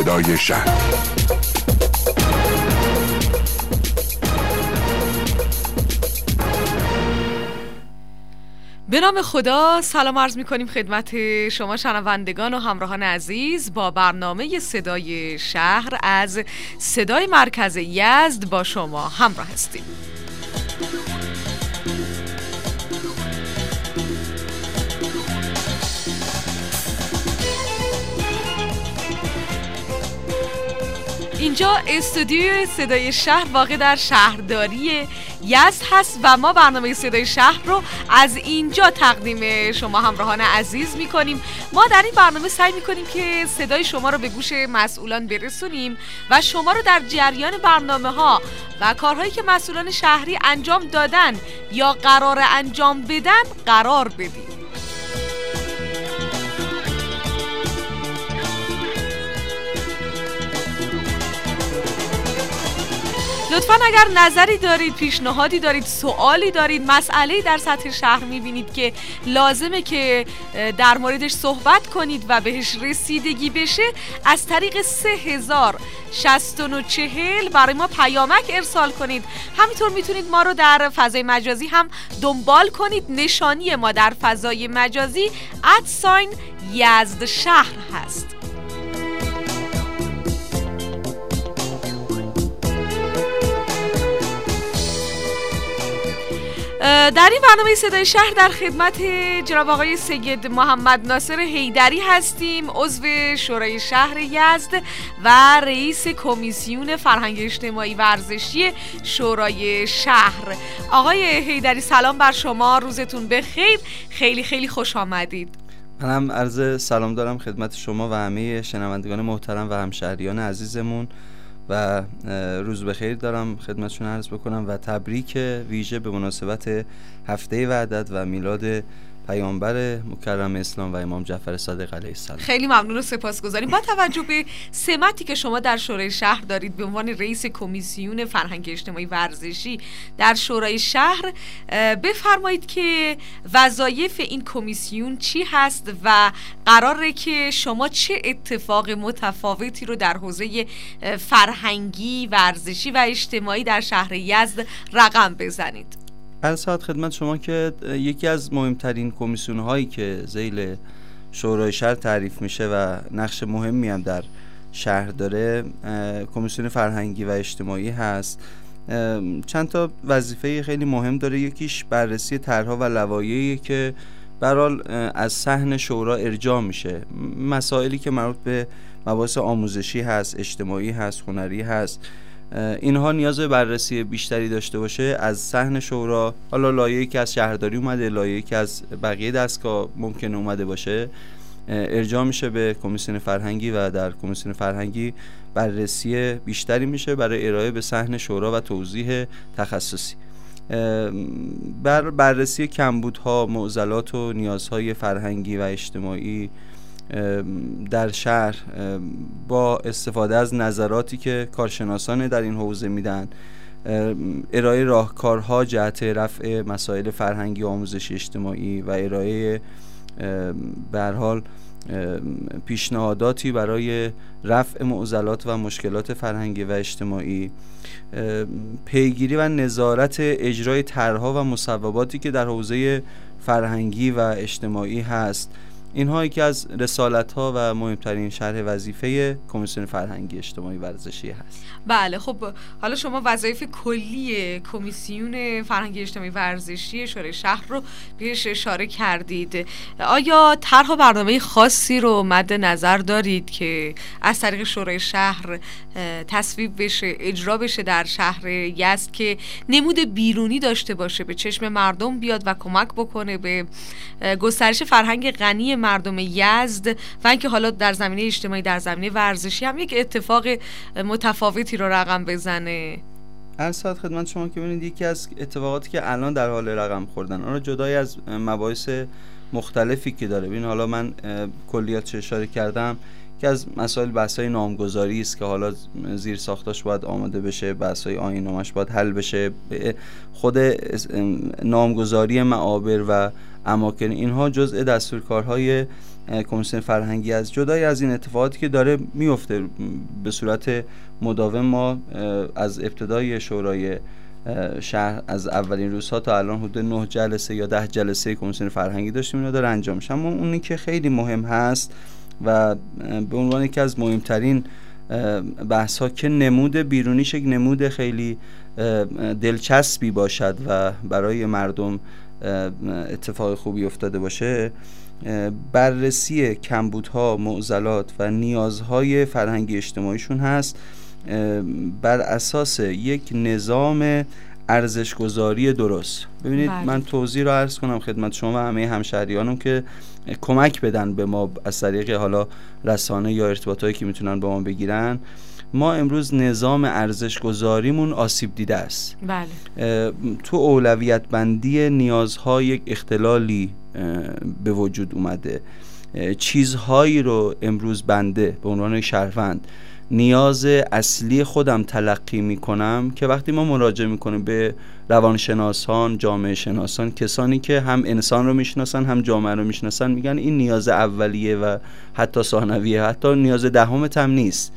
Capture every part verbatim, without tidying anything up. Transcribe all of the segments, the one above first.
صدای شهر. به نام خدا، سلام عرض می کنیم خدمت شما شنوندگان و همراهان عزیز. با برنامه صدای شهر از صدای مرکز یزد با شما همراه هستیم. اینجا استودیوی صدای شهر واقع در شهرداری یزد هست و ما برنامه صدای شهر رو از اینجا تقدیم شما همراهان عزیز میکنیم. ما در این برنامه سعی میکنیم که صدای شما رو به گوش مسئولان برسونیم و شما رو در جریان برنامه ها و کارهایی که مسئولان شهری انجام دادن یا قرار انجام بدن قرار بدیم. لطفاً اگر نظری دارید، پیشنهادی دارید، سوالی دارید، مسئله‌ای در سطح شهر می‌بینید که لازمه که در موردش صحبت کنید و بهش رسیدگی بشه، از طریق سه هزار شصت و نه چهل برای ما پیامک ارسال کنید. همینطور میتونید ما رو در فضای مجازی هم دنبال کنید. نشانی ما در فضای مجازی ادساین یزد شهر هست. در این برنامه صدای شهر در خدمت جناب آقای سید محمد ناصر حیدری هستیم، عضو شورای شهر یزد و رئیس کمیسیون فرهنگ اجتماعی ورزشی شورای شهر. آقای حیدری سلام بر شما، روزتون بخیر، خیلی خیلی خوش آمدید. منم عرض سلام دارم خدمت شما و همه شنوندگان محترم و همشهریان عزیزمون و روز بخیر دارم خدمتشون عرض بکنم و تبریک ویژه به مناسبت هفته وحدت و میلاد پیامبر مکرم اسلام و امام جعفر صادق علیه السلام. خیلی ممنون و سپاسگزاریم. با توجه به سمتی که شما در شورای شهر دارید به عنوان رئیس کمیسیون فرهنگ اجتماعی ورزشی در شورای شهر، بفرمایید که وظایف این کمیسیون چی هست و قراره که شما چه اتفاق متفاوتی رو در حوزه فرهنگی، ورزشی و اجتماعی در شهر یزد رقم بزنید. عرض خدمت شما که یکی از مهمترین کمیسیون هایی که ذیل شورای شهر تعریف میشه و نقش مهمی هم در شهر داره کمیسیون فرهنگی و اجتماعی هست. چند تا وظیفه خیلی مهم داره. یکیش بررسی طرح‌ها و لوایحی که به هر حال از صحن شورا ارجاع میشه، مسائلی که مربوط به مباحث آموزشی هست، اجتماعی هست، هنری هست، اینها نیاز به بررسی بیشتری داشته باشه از صحن شورا. حالا لایحه‌ای که از شهرداری اومده، لایحه‌ای که از بقیه دستگاه ممکنه اومده باشه، ارجاع میشه به کمیسیون فرهنگی و در کمیسیون فرهنگی بررسی بیشتری میشه برای ارائه به صحن شورا و توضیح تخصصی. بر بررسی کمبودها، معضلات و نیازهای فرهنگی و اجتماعی در شهر با استفاده از نظراتی که کارشناسان در این حوزه میدن، ارائه راهکارها جهت رفع مسائل فرهنگی و آموزشی اجتماعی و ارائه به هر حال پیشنهاداتی برای رفع معضلات و مشکلات فرهنگی و اجتماعی، پیگیری و نظارت اجرای طرح‌ها و مصوباتی که در حوزه فرهنگی و اجتماعی هست. اینها یکی از رسالت‌ها و مهمترین شرح وظیفه کمیسیون فرهنگی اجتماعی ورزشی هست. بله، خب حالا شما وظایف کلی کمیسیون فرهنگی اجتماعی ورزشی شورای شهر رو بهش اشاره کردید. آیا طرح و برنامه خاصی رو مد نظر دارید که از طریق شورای شهر تصویب بشه، اجرا بشه در شهر یزد که نمود بیرونی داشته باشه، به چشم مردم بیاد و کمک بکنه به گسترش فرهنگ غنی مردم یزد و اینکه حالا در زمینه اجتماعی، در زمینه ورزشی هم یک اتفاق متفاوتی رو رقم بزنه؟ عرض خدمت شما که ببینید یکی از اتفاقاتی که الان در حال رقم خوردن، اون جدای از مباحث مختلفی که داره، ببین حالا من کلیاتش اشاره کردم که از مسائل بحث‌های نامگذاری است که حالا زیر ساختاش باید آماده بشه، بحث‌های آیین‌نامه‌اش باید حل بشه، خود نامگذاری معابر و اماکن، اینها جزء دستورکارهای کمیسیون فرهنگی است. جدای از این اتفاقاتی که داره میفته به صورت مداوم، ما از ابتدای شورای شهر از اولین روزها تا الان حدود نه جلسه یا ده جلسه کمیسیون فرهنگی داشتیم، اینا داره انجام میشه. اما اونی که خیلی مهم هست و به عنوان یکی از مهمترین بحث ها که نمود بیرونیش یک نمود خیلی دلچسبی باشد و برای مردم اتفاق خوبی افتاده باشه، بررسی کمبودها، معضلات و نیازهای فرهنگی اجتماعیشون هست بر اساس یک نظام ارزش‌گذاری درست. ببینید بله. من توضیح رو عرض کنم خدمت شما و همه همشهریانم که کمک بدن به ما از طریق حالا رسانه یا ارتباطاتی که میتونن با ما بگیرن. ما امروز نظام ارزش‌گذاریمون آسیب دیده است. بله. تو اولویت بندی نیازها یک اختلالی به وجود اومده. چیزهایی رو امروز بنده به عنوان شهروند نیاز اصلی خودم تلقی میکنم که وقتی ما مراجعه میکنیم به روانشناسان، جامعه شناسان، کسانی که هم انسان رو میشناسن هم جامعه رو میشناسن، میگن این نیاز اولیه و حتی ثانویه، حتی نیاز دهمت هم نیست.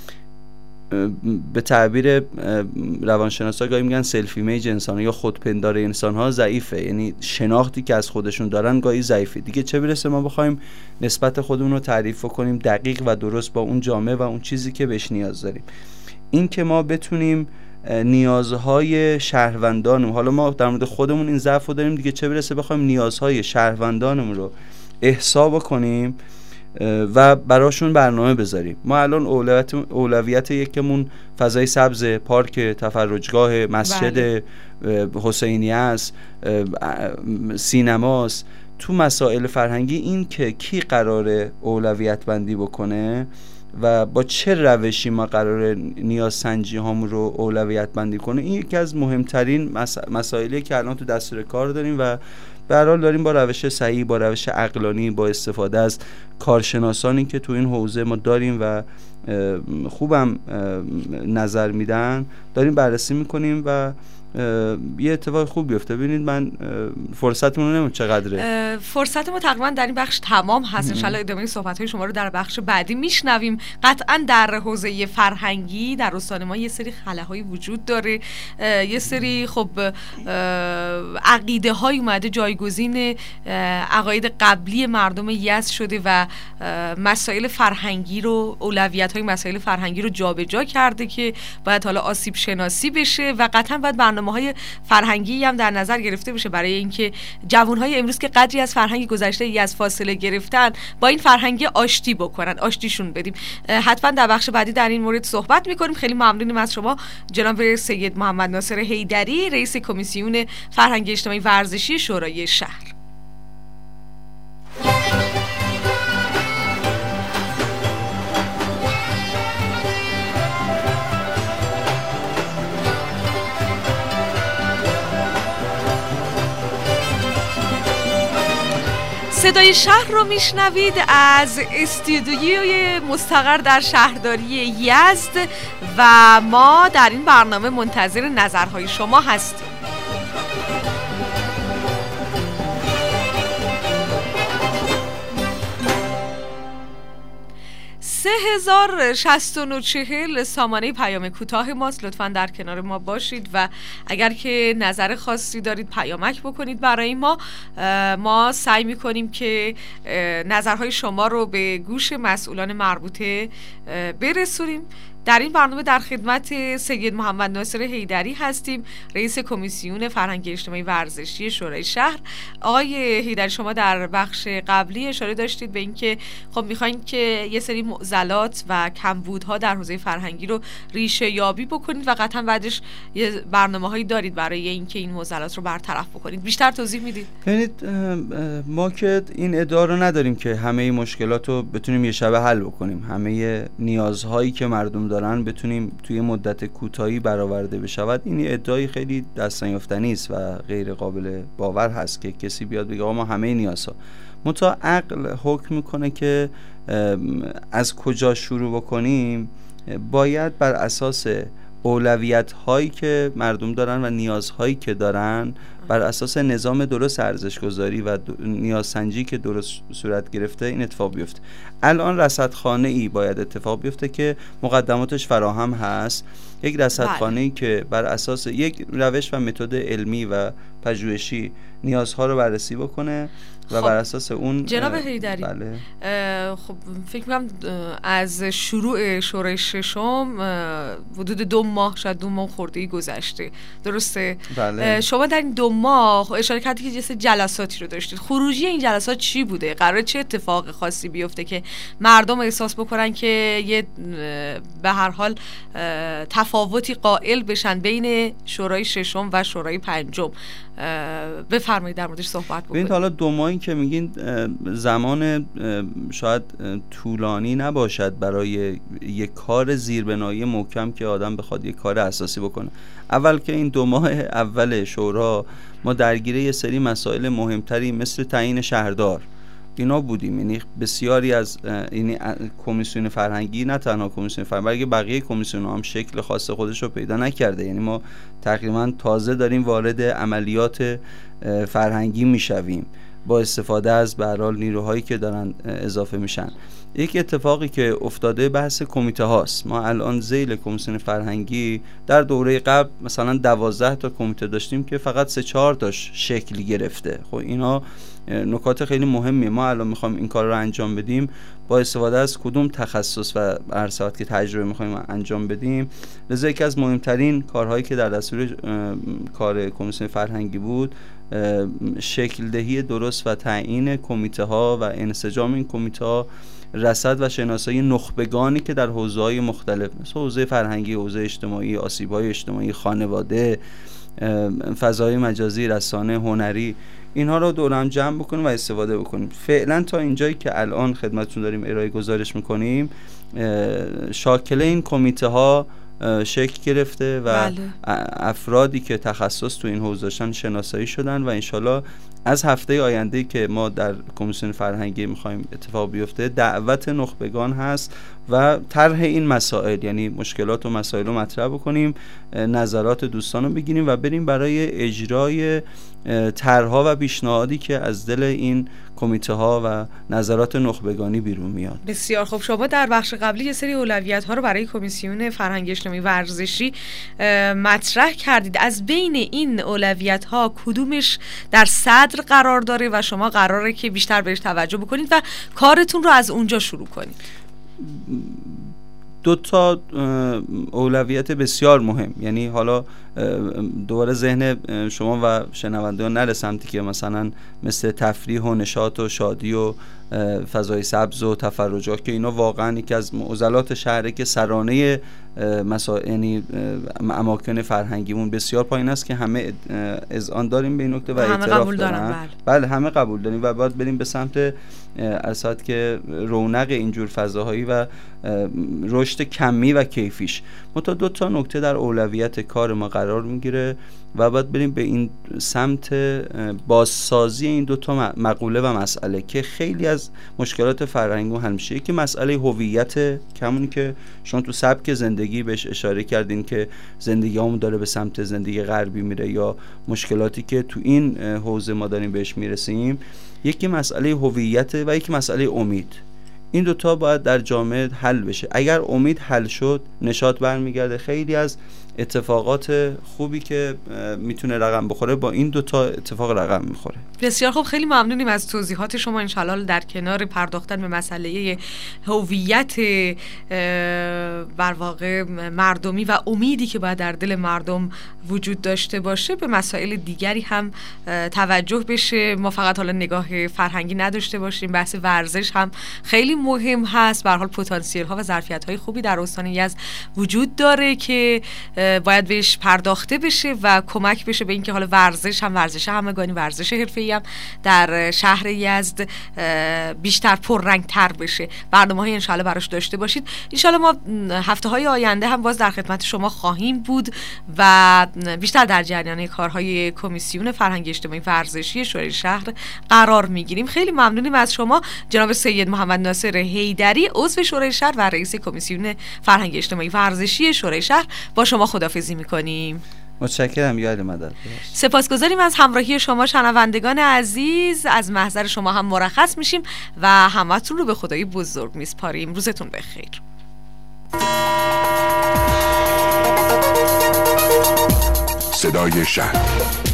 به تعبیر روانشناسا گاهی میگن سلف ایمیج انسان یا خودپندار انسان ها ضعیفه، یعنی شناختی که از خودشون دارن گاهی ضعیفه دیگه، چه برسه ما بخوایم نسبت خودمون رو تعریف کنیم دقیق و درست با اون جامعه و اون چیزی که بهش نیاز داریم. این که ما بتونیم نیازهای شهروندانمون، حالا ما در مورد خودمون این ضعف رو داریم دیگه، چه برسه بخوایم نیازهای شهروندانمون رو احسا کنیم و براشون برنامه بذاریم. ما الان اولویت اولویت یکمون فضای سبز، پارک، تفرجگاه، مسجد حسینیه است، سینماست. تو مسائل فرهنگی این که کی قراره اولویت بندی بکنه و با چه روشی ما قراره نیاز سنجی هامون رو اولویت بندی کنه، این یکی از مهمترین مسائلی که الان تو دستور کار داریم و به هر حال داریم با روش صحیح، با روش عقلانی، با استفاده از کارشناسانی که تو این حوزه ما داریم و خوبم نظر میدن داریم بررسی میکنیم و یه اتفاق خوب بیفته. ببینید من فرصتمون رو نمیدونم چقدره. فرصت ما تقریبا در این بخش تمام هست. ان شاءالله ادامه صحبت‌های شما رو در بخش بعدی میشنویم. قطعا در حوزه فرهنگی در استان ما یه سری خلاهای وجود داره، یه سری خب عقیده های اومده جایگزین عقاید قبلی مردم یزد شده و مسائل فرهنگی رو، اولویت های مسائل فرهنگی رو جابجا کرده که باید حالا آسیب شناسی بشه و قطعا باید برنامه‌های فرهنگی هم در نظر گرفته بشه برای اینکه جوان‌های امروز که قدری از فرهنگ گذشته ای از فاصله گرفتن با این فرهنگ آشتی بکنن، آشتیشون بدیم. حتما در بخش بعدی در این مورد صحبت می‌کنیم. خیلی ممنونیم از شما جناب سید محمد ناصر حیدری، رئیس کمیسیون فرهنگ اجتماعی ورزشی شورای شهر. صدای شهر رو میشنوید از استودیوی مستقر در شهرداری یزد و ما در این برنامه منتظر نظرهای شما هستیم. سه هزار شصت و نه چهل سامانه پیام کوتاه ماست. لطفاً در کنار ما باشید و اگر که نظر خاصی دارید پیامک بکنید برای ما. ما سعی میکنیم که نظرهای شما رو به گوش مسئولان مربوطه برسونیم. در این برنامه در خدمت سید محمد ناصر حیدری هستیم، رئیس کمیسیون فرهنگ اجتماعی ورزشی شورای شهر. آقای حیدری، شما در بخش قبلی اشاره داشتید به اینکه خب میخواین که یه سری معضلات و کمبودها در حوزه فرهنگی رو ریشه یابی بکنید و قطعا بعدش یه برنامه‌هایی دارید برای اینکه این معضلات رو برطرف بکنید. بیشتر توضیح میدید؟ ببینید ما که این ادعا رو نداریم که همه مشکلات رو بتونیم یه شبه حل بکنیم، همه نیازهایی که مردم دارن بتونیم توی مدت کوتاهی برآورده بشود. این ادعای خیلی دست نیافتنی است و غیر قابل باور هست که کسی بیاد بگه آقا ما همه نیازها. متا عقل حکم میکنه که از کجا شروع بکنیم. باید بر اساس اولویت هایی که مردم دارن و نیازهایی که دارن بر اساس نظام درست ارزش گذاری و نیازسنجی که درست صورت گرفته این اتفاق بیفته. الان رصدخانه ای باید اتفاق بیفته که مقدماتش فراهم هست، یک رصدخانه ای که بر اساس یک روش و متد علمی و پژوهشی نیازها رو بررسی بکنه و خب بر اساس اون. جناب حیدری، بله. خب فکر می‌کنم از شروع شورای ششم حدود دو ماه شاید دو ماه خورده‌ای گذشته، درسته؟ بله. شما در این دو ماه اشاره کردید که جلساتی رو داشتید. خروجی این جلسات چی بوده؟ قراره چه اتفاق خاصی بیفته که مردم احساس بکنن که یه به هر حال تفاوتی قائل بشن بین شورای ششم و شورای پنجم؟ بفرمایید در موردش صحبت بکنید. ببینید حالا دو ماهی که میگین زمان شاید طولانی نباشد برای یک کار زیربنایی محکم که آدم بخواد یک کار اساسی بکنه. اول که این دو ماه اول شورا ما درگیر یه سری مسائل مهمتری مثل تعیین شهردار اینا بودیم. یعنی بسیاری از یعنی کمیسیون فرهنگی، نه تنها کمیسیون فرهنگی بلکه بقیه کمیسیون هم شکل خاص خودش رو پیدا نکرده. یعنی ما تقریبا تازه داریم وارد عملیات فرهنگی میشویم با استفاده از به هر حال نیروهایی که دارن اضافه میشن. یک اتفاقی که افتاده بحث کمیته هاست. ما الان ذیل کمیسیون فرهنگی در دوره قبل مثلا دوازده تا کمیته داشتیم که فقط سه چهار تاش شکل گرفته. خب اینا نکات خیلی مهمیه. ما الان میخوایم این کار رو انجام بدیم با استفاده از کدوم تخصص و ارساعات که تجربه میخوایم انجام بدیم. لذا یکی از مهمترین کارهایی که در دستور کار کمیسیون فرهنگی بود شکل دهی درست و تعیین کمیته ها و انسجام این کمیته ها، رصد و شناسایی نخبگانی که در حوزه‌های مختلف مثل حوزه فرهنگی، حوزه اجتماعی، آسیب‌های اجتماعی، خانواده، فضای مجازی، رسانه، هنری، اینها رو دور هم جمع بکنیم و استفاده بکنیم. فعلا تا اینجایی که الان خدمتتون داریم ارائه گزارش میکنیم شاکله این کمیته ها شکل گرفته و بله. افرادی که تخصص تو این حوزه داشتن شناسایی شدن و انشالله از هفته آینده که ما در کمیسیون فرهنگی میخوایم اتفاق بیفته دعوت نخبگان هست و طرح این مسائل، یعنی مشکلات و مسائل رو مطرح بکنیم، نظرات دوستان رو بگیریم و بریم برای اجرای طرح‌ها و پیشنهادی که از دل این کمیته ها و نظرات نخبگانی بیرون میاد. بسیار خوب. شما در بخش قبلی یه سری اولویت ها رو برای کمیسیون فرهنگی اجتماعی ورزشی مطرح کردید. از بین این اولویت ها کدومش در صدر قرار داره و شما قراره که بیشتر بهش توجه بکنید و کارتون رو از اونجا شروع کنید؟ دو تا اولویت بسیار مهم، یعنی حالا دوباره ذهن شما و شنوندگان نره سمتی که مثلا مثل تفریح و نشاط و شادی و فضای سبز و تفرجات که اینا واقعا یکی از معضلات شهره که سرانه مسائل یعنی اماکن فرهنگیمون بسیار پایین است که همه اذعان داریم به این نکته و اعتراف دارن. بله. بله همه قبول داریم و باید بریم به سمت اساس که رونق اینجور فضاهایی و رشد کمی و کیفیش. متا دو تا نکته در اولویت کار ما قرار میگیره و باید بریم به این سمت بازسازی این دو تا مقوله و مسئله که خیلی از مشکلات فرهنگی حل میشه. یکی مسئله هویت، کمونی که شما تو سبک زندگی بهش اشاره کردین که زندگیمون داره به سمت زندگی غربی میره یا مشکلاتی که تو این حوزه ما داریم بهش میرسیم. یکی مسئله هویت و یکی مسئله امید. این دوتا باید در جامعه حل بشه. اگر امید حل شد نشاط برمیگرده. خیلی از اتفاقات خوبی که میتونه رقم بخوره با این دوتا اتفاق رقم میخوره. بسیار خوب، خیلی ممنونیم از توضیحات شما. انشالله در کنار پرداختن به مسئله هویت بر واقع مردمی و امیدی که باید در دل مردم وجود داشته باشه به مسائل دیگری هم توجه بشه. ما فقط حالا نگاه فرهنگی نداشته باشیم، بحث ورزش هم خیلی مهم هست. به هر حال پتانسیل ها و ظرفیت های خوبی در استان یزد وجود داره که باید بهش پرداخته بشه و کمک بشه به اینکه حالا ورزش هم ورزش همگانی، ورزش حرفه‌ای هم در شهر یزد بیشتر پررنگ تر بشه. برنامه‌های انشالله براش داشته باشید. انشالله ما هفته‌های آینده هم باز در خدمت شما خواهیم بود و بیشتر در جریان کارهای کمیسیون فرهنگی اجتماعی ورزشی شورای شهر قرار میگیریم. خیلی ممنونیم از شما جناب سید محمد ناصر حیدری، عضو شورای شهر و رئیس کمیسیون فرهنگی اجتماعی ورزشی شورای شهر. با شما خداحافظی میکنیم. متشکرم یاری مدد. سپاسگزاریم از همراهی شما شنوندگان عزیز. از محضر شما هم مرخص میشیم و همتون رو به خدای بزرگ میسپاریم. روزتون بخیر. صدای شهر